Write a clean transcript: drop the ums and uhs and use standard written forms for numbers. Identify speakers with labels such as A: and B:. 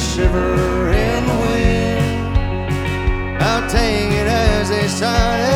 A: shiver in the wind. I'll take it as a sign